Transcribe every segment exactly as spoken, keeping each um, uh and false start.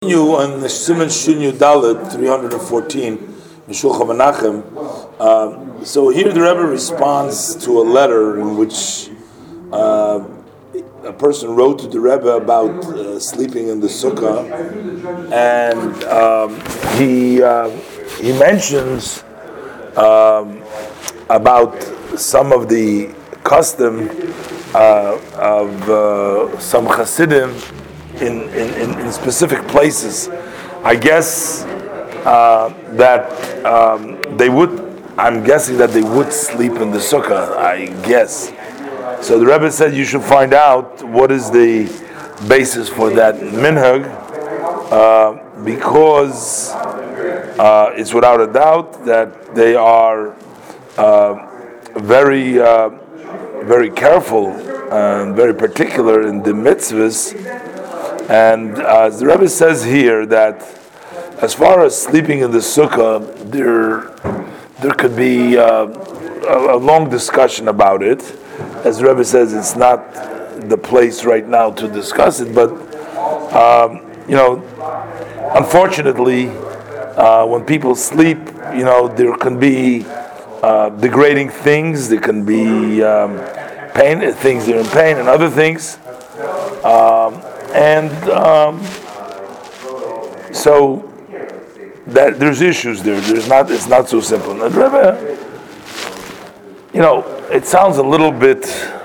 You on the Siman Shinyu Dalet three hundred fourteen, Mishulcha Menachem. Uh, so here the Rebbe responds to a letter in which uh, a person wrote to the Rebbe about uh, sleeping in the sukkah, and um, he uh, he mentions um, about some of the custom uh, of uh, some Hasidim. In, in, in specific places. I guess uh, that um, they would, I'm guessing that they would sleep in the sukkah, I guess. So the Rebbe said you should find out what is the basis for that minhag, uh, because uh, it's without a doubt that they are uh, very, uh, very careful and very particular in the mitzvahs. And uh, the Rebbe says here that as far as sleeping in the sukkah, there there could be uh, a, a long discussion about it. As the Rebbe says, it's not the place right now to discuss it, but um, you know, unfortunately, uh, when people sleep, you know, there can be uh, degrading things, there can be um, pain, things that are in pain, and other things. Um, And um, so that there's issues there. There's not. It's not so simple. And Rebbe, you know, it sounds a little bit.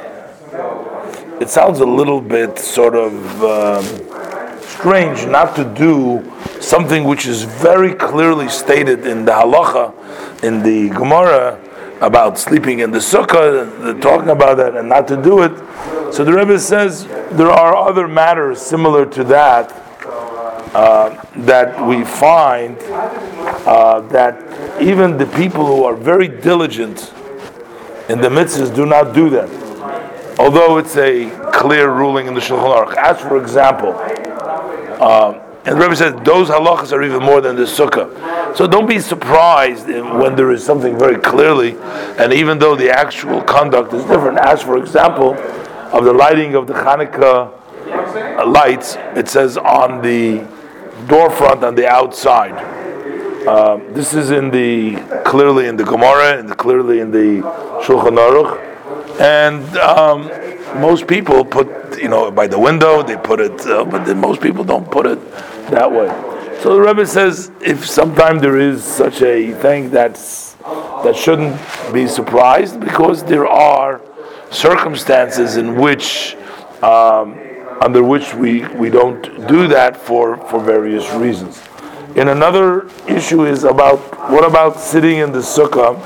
It sounds a little bit sort of um, strange not to do something which is very clearly stated in the halacha, in the Gemara, about sleeping in the sukkah, talking about that, and not to do it. So the Rebbe says there are other matters similar to that uh, that we find uh, that even the people who are very diligent in the mitzvahs do not do that, although it's a clear ruling in the Shulchan Aruch. As for example, uh, and the Rebbe says those halachas are even more than the sukkah. So don't be surprised when there is something very clearly, and even though the actual conduct is different. As for example, of the lighting of the Hanukkah lights, it says on the door front on the outside. Uh, this is in the clearly in the Gemara and clearly in the Shulchan Aruch, and um, most people put, you know, by the window they put it, uh, but then most people don't put it that way. So the Rebbe says if sometime there is such a thing that's that shouldn't be surprised, because there are circumstances in which um, under which we, we don't do that for, for various reasons. And another issue is about what about sitting in the sukkah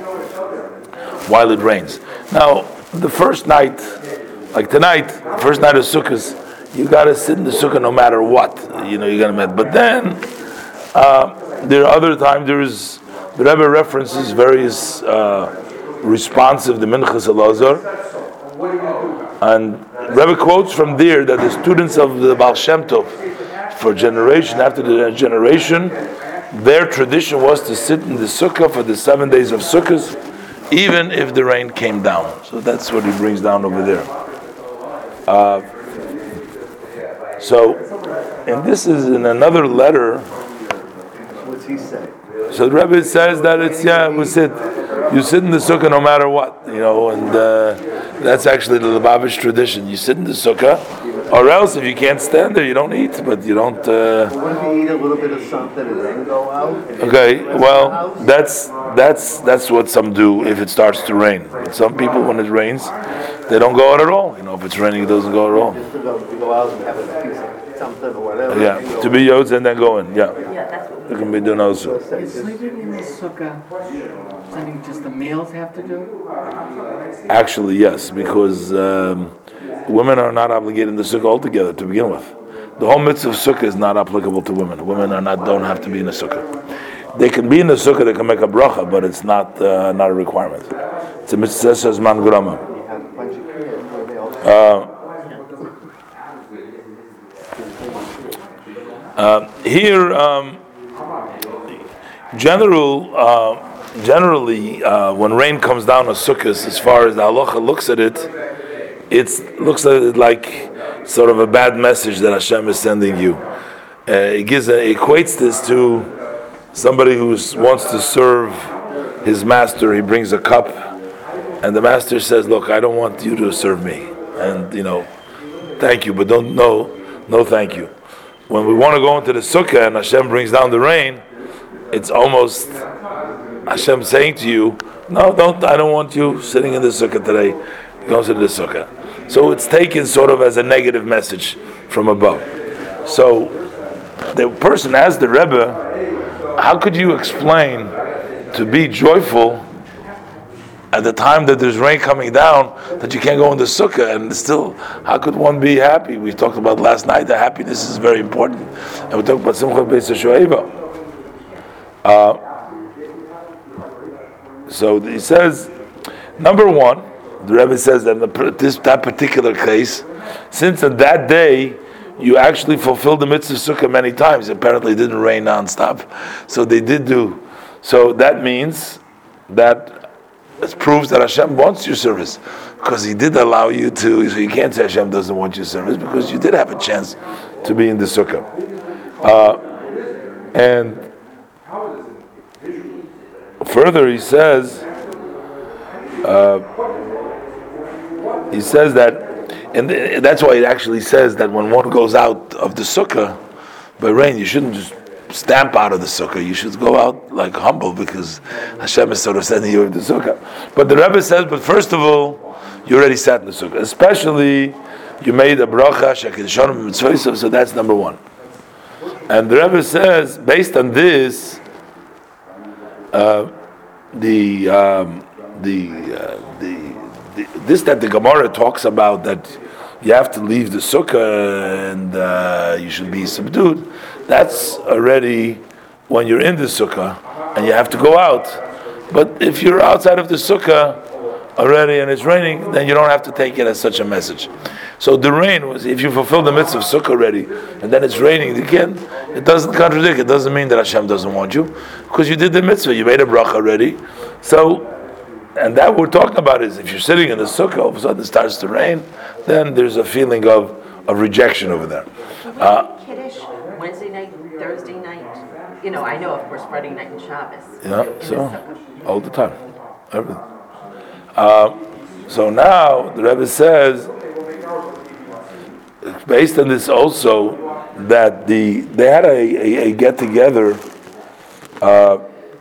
while it rains. Now the first night, like tonight, first night of sukkahs, you gotta sit in the sukkah no matter what. You know, you gotta met. But then uh, there are other times there's the Rebbe references various uh, responsive the Minchas Elazar, and Rebbe quotes from there that the students of the Baal Shem Tov, for generation after the generation, their tradition was to sit in the sukkah for the seven days of sukkahs, even if the rain came down. So that's what he brings down over there. Uh, so, and this is in another letter. What's he say? So the Rebbe says that it's, yeah, we sit, you sit in the sukkah no matter what, you know, and uh, that's actually the Lubavitch tradition. You sit in the sukkah, or else if you can't stand there, you don't eat, but you don't. Uh, Wouldn't you eat a little bit of something and then go out? Okay, well, that's that's that's what some do if it starts to rain. But some people, when it rains, they don't go out at all. You know, if it's raining, it doesn't go at all. Just to go, to go out and have a piece of something or whatever. Yeah, to be yotz and then go in. Yeah, Yeah, that's what it can be done also. Is sleeping in the sukkah something just the males have to do? Actually, yes, because um, women are not obligated in the sukkah altogether to begin with. The whole mitzvah of sukkah is not applicable to women. Women are not don't have to be in the sukkah. They can be in the sukkah, they can make a bracha, but it's not uh, not a requirement. It's a mitzvah says man grama. Uh, uh, here, um, general. Uh, Generally, uh, when rain comes down on sukkahs, as far as the halacha looks at it, it looks at it like sort of a bad message that Hashem is sending you. uh, he gives a, equates this to somebody who wants to serve his master. He brings a cup, and the master says, "Look, I don't want you to serve me, and you know, thank you, but don't no, no, thank you." When we want to go into the sukkah and Hashem brings down the rain, it's almost Hashem saying to you, "No, don't. I don't want you sitting in the sukkah today. Go to the sukkah." So it's taken sort of as a negative message from above. So the person asked the Rebbe, "How could you explain to be joyful at the time that there's rain coming down that you can't go in the sukkah, and still, how could one be happy?" We talked about last night that happiness is very important, and we talked about Simcha Beis HaShoeva. Uh, so he says, number one, the Rebbe says that in the, this that particular case, since on that day you actually fulfilled the mitzvah sukkah many times, apparently it didn't rain non-stop, so they did do. So that means that it proves that Hashem wants your service, because He did allow you to. So you can't say Hashem doesn't want your service, because you did have a chance to be in the sukkah. Uh, and further, he says, uh, he says that, and that's why it actually says that when one goes out of the sukkah by rain, you shouldn't just stamp out of the sukkah. You should go out like humble, because Hashem is sort of sending you into the sukkah. But the Rebbe says, but first of all, you already sat in the sukkah. Especially, you made a bracha, shekidushanim mitzvah, so that's number one. And the Rebbe says, based on this, uh, the um, the, uh, the the this that the Gemara talks about, that you have to leave the sukkah and uh, you should be subdued. That's already when you're in the sukkah and you have to go out. But if you're outside of the sukkah already and it's raining, then you don't have to take it as such a message. So the rain was, if you fulfill the mitzvah of sukkah already and then it's raining again, it doesn't contradict. It doesn't mean that Hashem doesn't want you, because you did the mitzvah. You made a bracha already. So, and that we're talking about is, if you're sitting in the sukkah, all of a sudden it starts to rain, then there's a feeling of, of rejection over there. Uh, Kiddush, Wednesday night, Thursday night. You know, I know, of course, Friday night and Shabbos. Yeah, so all the time, everything. Uh, so now the Rebbe says, based on this also, that the they had a, a, a get together. Uh,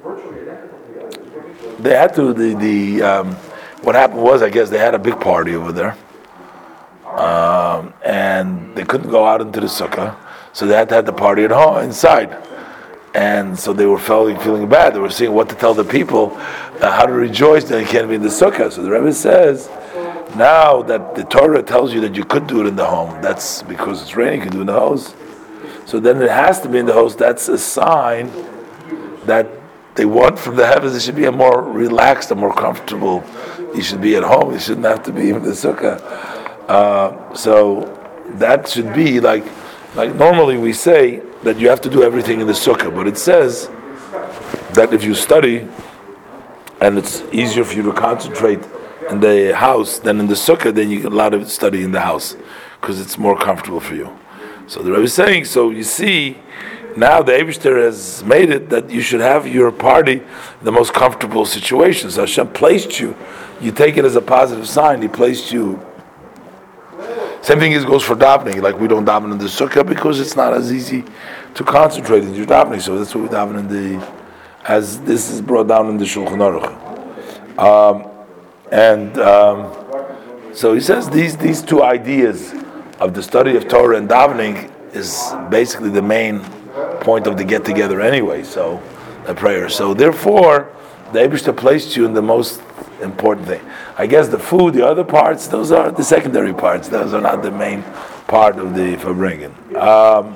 they had to the the um, what happened was, I guess they had a big party over there, um, and they couldn't go out into the sukkah, so they had to have the party at home inside. And so they were feeling feeling bad. They were seeing what to tell the people, uh, how to rejoice that they can't be in the sukkah. So the Rebbe says, now that the Torah tells you that you could do it in the home, that's because it's raining, you can do it in the house. So then it has to be in the house. That's a sign that they want from the heavens. It should be a more relaxed, a more comfortable. You should be at home. You shouldn't have to be in the sukkah. Uh, so that should be like, like normally we say that you have to do everything in the sukkah, but it says that if you study and it's easier for you to concentrate in the house than in the sukkah, then you get a lot of study in the house because it's more comfortable for you. So the Rebbe is saying, so you see, now the Eibishter has made it that you should have your party in the most comfortable situation. So Hashem placed you. You take it as a positive sign. He placed you. Same thing is goes for davening. Like we don't daven in the sukkah because it's not as easy to concentrate in your davening. So that's what we daven in the, as this is brought down in the Shulchan Aruch. Um, and um, so he says these these two ideas of the study of Torah and davening is basically the main point of the get together anyway. So the prayer. So therefore, the Eibishter placed you in the most important thing. I guess the food, the other parts, those are the secondary parts. Those are not the main part of the Farbrengen. Um,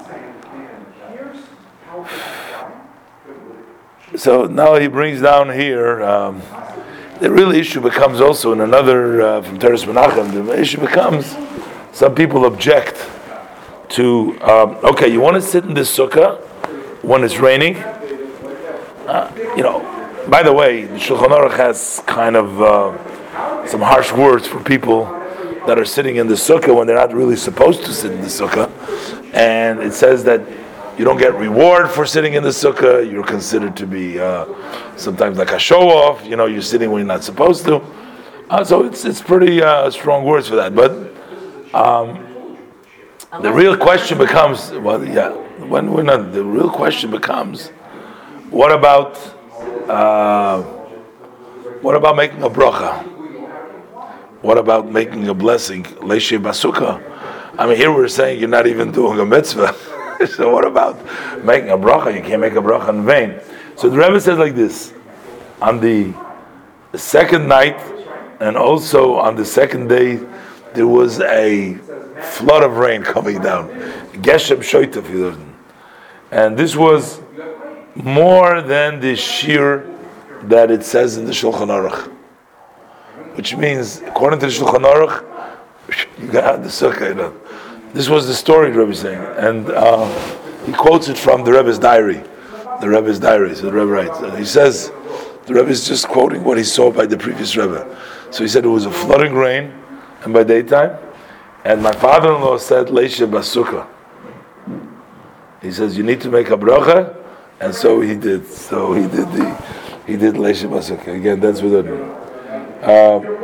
so now he brings down here. Um, the real issue becomes also in another uh, from Teres Menachem. The issue becomes some people object to. Um, okay, you want to sit in the sukkah when it's raining. Uh, you know. By the way, the Shulchan Aruch has kind of uh, some harsh words for people that are sitting in the sukkah when they're not really supposed to sit in the sukkah, and it says that you don't get reward for sitting in the sukkah. You're considered to be uh, sometimes like a show off. You know, you're sitting when you're not supposed to. Uh, so it's it's pretty uh, strong words for that. But um, the real question becomes, well, yeah, when we're not, the real question becomes, what about uh, what about making a bracha? What about making a blessing? Leishe basukah. I mean, here we're saying you're not even doing a mitzvah. So what about making a bracha? You can't make a bracha in vain. So the Rebbe says like this: on the second night, and also on the second day, there was a flood of rain coming down. Geshem shoytef, and this was more than the shir that it says in the Shulchan Aruch, which means, according to the Shulchan Aruch, you got out the sukkah. You know. This was the story the Rebbe is saying, and uh, he quotes it from the Rebbe's diary. The Rebbe's diary. So the Rebbe writes, and he says, the Rebbe is just quoting what he saw by the previous Rebbe. So he said it was a flooding rain, and by daytime, and my father-in-law said, Leishe basukah. He says, you need to make a bracha, and so he did. So he did the, he did Leishe basukah. Again, that's what it means. Uh,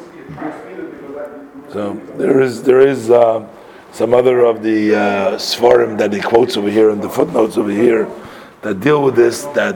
so there is, there is uh, some other of the uh, Sfarim that he quotes over here, and the footnotes over here, that deal with this, that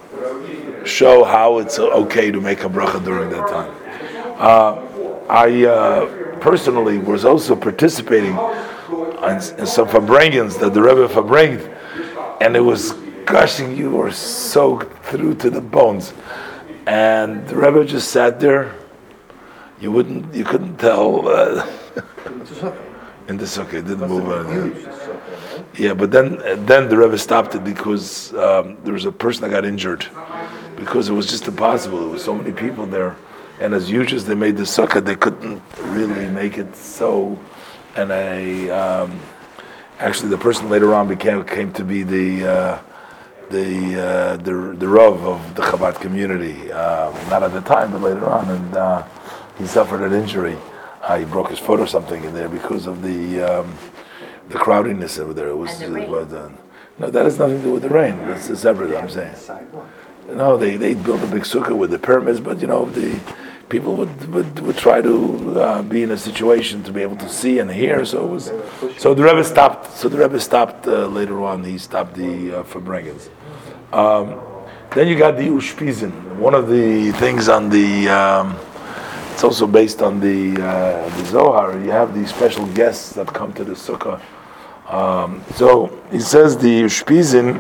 show how it's okay to make a bracha during that time. Uh, I uh, personally was also participating in, in some Fabrengens that the Rebbe Fabrenged, and it was gushing. You were soaked through to the bones, and the Rebbe just sat there. You wouldn't, you couldn't tell. Uh, in the sukkah, it didn't move. Uh, yeah, but then, then the Rebbe stopped it because um, there was a person that got injured because it was just impossible. There was so many people there. And as huge as they made the sukkah, they couldn't really make it so. And I, um, actually, the person later on became came to be the uh, the uh, the the Rav of the Chabad community. Uh, not at the time, but later on, and uh, he suffered an injury. Uh, he broke his foot or something in there because of the um, the crowdiness over there. It was, And the rain. it was uh, no, that has nothing to do with the rain. That's a separate. I'm saying. No, they they built a big sukkah with the pyramids, but you know the people would would, would try to uh, be in a situation to be able to see and hear. So it was. So the Rebbe stopped. So the Rebbe stopped uh, later on. He stopped the uh, Fabrengens. Um, then you got the Ushpizin. One of the things on the. Um, it's also based on the uh, the Zohar. You have these special guests that come to the sukkah. Um, so he says the Ushpizin.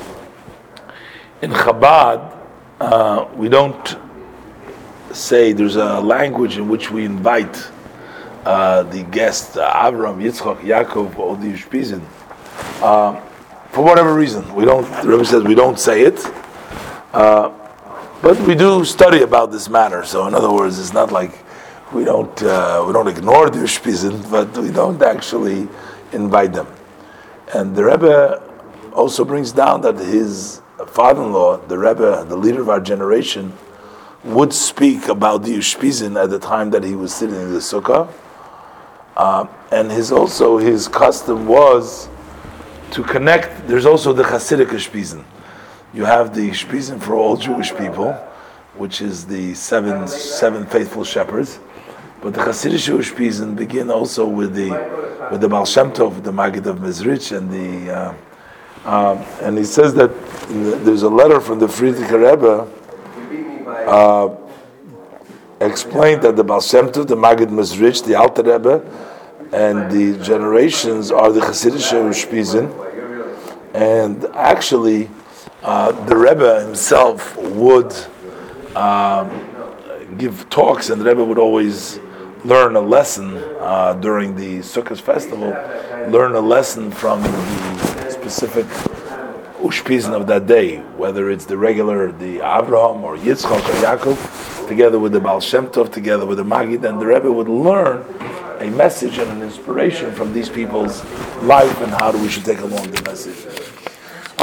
In Chabad, uh, we don't say, there's a language in which we invite uh, the guests, uh, Avram, Yitzchak, Yaakov, all the Ushpizin. Uh, for whatever reason, we don't. The Rebbe says we don't say it, uh, but we do study about this matter. So, in other words, it's not like we don't uh, we don't ignore the Ushpizin, but we don't actually invite them. And the Rebbe also brings down that his father-in-law, the Rebbe, the leader of our generation, would speak about the Ushpizin at the time that he was sitting in the sukkah, uh, and his also his custom was to connect. There's also the Hasidic Ushpizin. You have the Ushpizin for all Jewish people, which is the seven seven faithful shepherds, but the Hasidic Ushpizin begin also with the with the Baal Shem Tov, the Maggid of Mezrich, and the uh, Um, and he says that the, there's a letter from the Frierdiker Rebbe uh, explained that the Baal Shem Tov, the Maggid Mezrich, the Alter Rebbe, and the generations are the Hasidic Ushpizin. And actually, uh, the Rebbe himself would um, give talks, and the Rebbe would always learn a lesson uh, during the Sukkot festival, learn a lesson from the specific Ushpizin of that day, whether it's the regular, the Avraham or Yitzchak or Yaakov, together with the Baal Shem Tov, together with the Maggid, and the Rebbe would learn a message and an inspiration from these people's life and how we should take along the message.